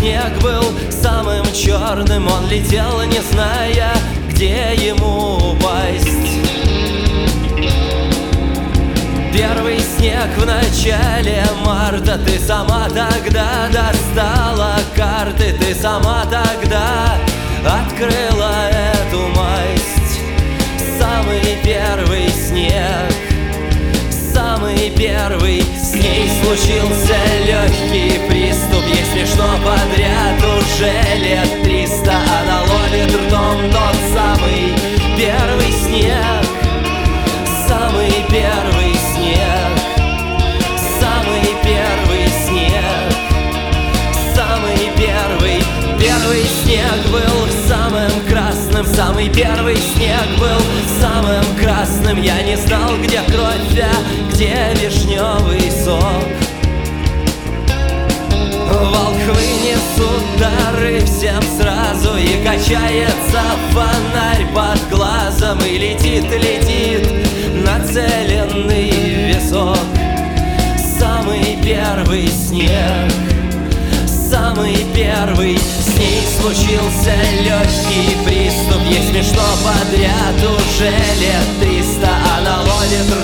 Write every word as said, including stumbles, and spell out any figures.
снег был самым черным. Он летел, не зная, где ему упасть. Первый снег в начале марта. Ты сама тогда достала карты. Ты сама тогда открыла эту масть. Самый первый снег, самый первый. С ней случился легкий приступ. Ей смешно подряд уже лет триста. Она ловит ртом тот самый первый снег. Самый первый снег, самый первый снег, самый первый. Первый снег был самым красным. Самый первый снег был самым красным. Я не знал, где кровь, а где вишневый сок. Волхвы несут дары всем сразу, и качается фонарь под глазом, и летит, летит нацеленный висок. Самый первый снег, самый первый. С ней случился легкий приступ. Ей смешно подряд уже лет триста. Она ловит